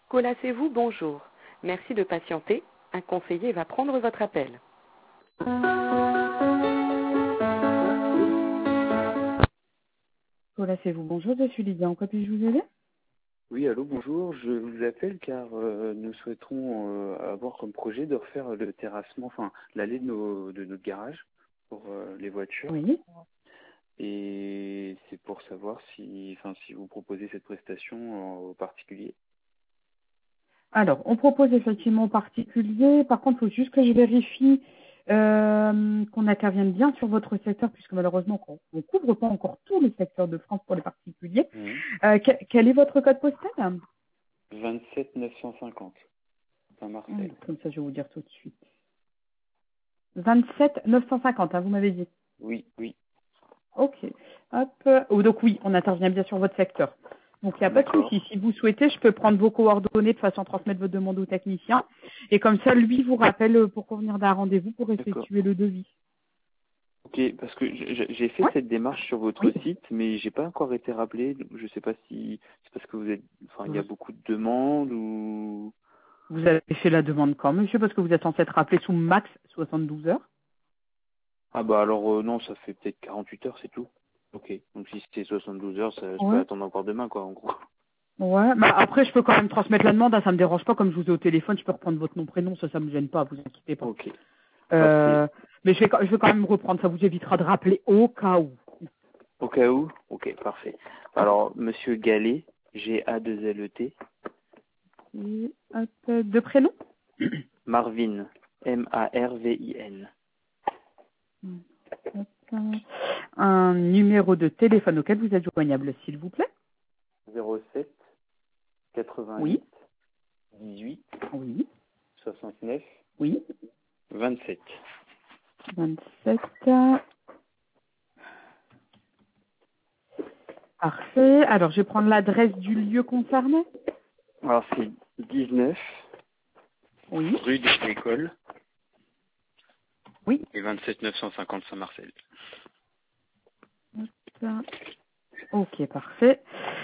Colacez-vous, bonjour. Merci de patienter. Un conseiller va prendre votre appel. Colacez-vous, bonjour, je suis Lydia. En quoi puis-je vous aider? Oui, allô, bonjour. Je vous appelle car nous souhaiterons avoir comme projet de refaire le terrassement, enfin l'allée de notre garage pour les voitures. Oui. Et c'est pour savoir si vous proposez cette prestation aux particuliers. Alors, on propose effectivement en particulier. Par contre, il faut juste que je vérifie qu'on intervienne bien sur votre secteur, puisque malheureusement, on ne couvre pas encore tous les secteurs de France pour les particuliers. Mhm. Quel est votre code postal? 27 950, Saint-Marcel. Comme ça, je vais vous dire tout de suite. 27 950, hein, vous m'avez dit. Oui, oui. Ok. Hop. Oh, donc oui, on intervient bien sur votre secteur. Donc il n'y a pas de D'accord. souci. Si vous souhaitez, je peux prendre vos coordonnées de façon à transmettre votre demande au technicien. Et comme ça, lui vous rappelle pour convenir d'un rendez-vous pour D'accord. effectuer le devis. Ok, parce que j'ai fait Ouais. cette démarche sur votre Oui. site, mais j'ai pas encore été rappelé. Donc je sais pas si c'est parce que il y Vous a beaucoup de demandes ou. vous avez fait la demande quand, monsieur, parce que vous êtes censé être rappelé sous max 72 heures. Ah bah alors non, ça fait peut-être 48 heures, c'est tout. Ok, donc si c'était 72 heures, je peux Ouais. attendre encore demain, quoi, en gros. Ouais. Bah, après, je peux quand même transmettre la demande. Hein, ça me dérange pas. Comme je vous ai au téléphone, je peux reprendre votre nom, prénom. Ça me gêne pas. Vous inquiétez pas. Ok, parfait. Euh, mais je vais quand même reprendre. Ça vous évitera de rappeler au cas où. Au cas où. Ok, parfait. Alors, Monsieur Gallet, G-A-2-L-E-T, Et, hop, de prénom. Marvin, M-A-R-V-I-N, Hop, un numéro de téléphone auquel vous êtes joignable, s'il vous plaît. 07 88 Oui, 18 oui, 69 oui. 27. 27. Parfait. Alors, je vais prendre l'adresse du lieu concerné. Alors c'est 19 Oui, rue de l'École oui. et 27 950 Saint-Marcel. Hop. Ok, parfait.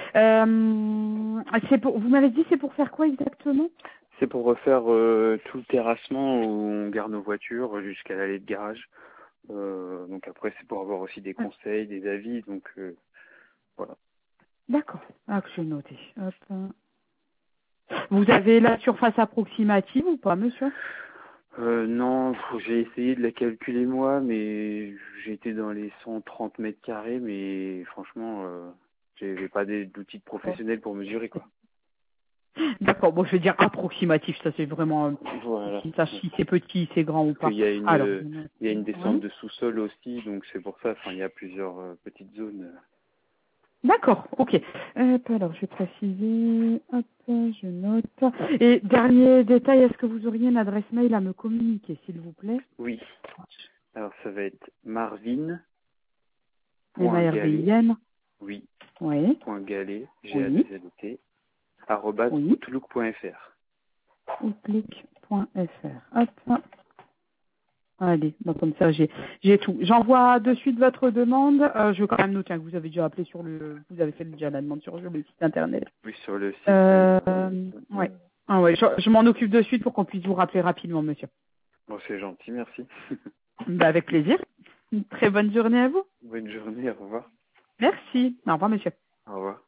Vous m'avez dit c'est pour faire quoi exactement? C'est pour refaire tout le terrassement où on garde nos voitures jusqu'à l'allée de garage. Donc après c'est pour avoir aussi des Ah, conseils, des avis. Donc voilà. d'accord. Ah, que je vais noter. Hop. Vous avez la surface approximative ou pas, monsieur? Non, j'ai essayé de la calculer moi, mais j'étais dans les 130 mètres carrés, mais franchement, j'avais pas d'outils professionnels pour mesurer quoi. D'accord, bon, je vais dire approximatif, ça c'est vraiment, Voilà. si ça, si c'est petit, c'est grand ou Parce pas. qu'il y a Alors, il y a une descente ouais. de sous-sol aussi, donc c'est pour ça. Enfin, il y a plusieurs petites zones. D'accord, ok. Alors, je vais préciser, hop, je note. Et dernier détail, est-ce que vous auriez une adresse mail à me communiquer, s'il vous plaît? Oui. Alors ça va être Marvin. Point Gallet, M-A-R-V-I-N. oui, Oui, point Gallet, oui, G-A-2-L-E-T, arrobase oui. outlook.fr. Outlook.fr. Hop. Allez, donc comme ça j'ai tout. J'envoie de suite votre demande. Je veux quand même noter hein, que vous avez déjà appelé vous avez fait déjà la demande sur le site internet. Oui, sur le site, oui. Ouais. Ah ouais, je m'en occupe de suite pour qu'on puisse vous rappeler rapidement, monsieur. Bon, c'est gentil, merci. Bah, avec plaisir. Une très bonne journée à vous. Bonne journée, au revoir. Merci. Au revoir, monsieur. Au revoir.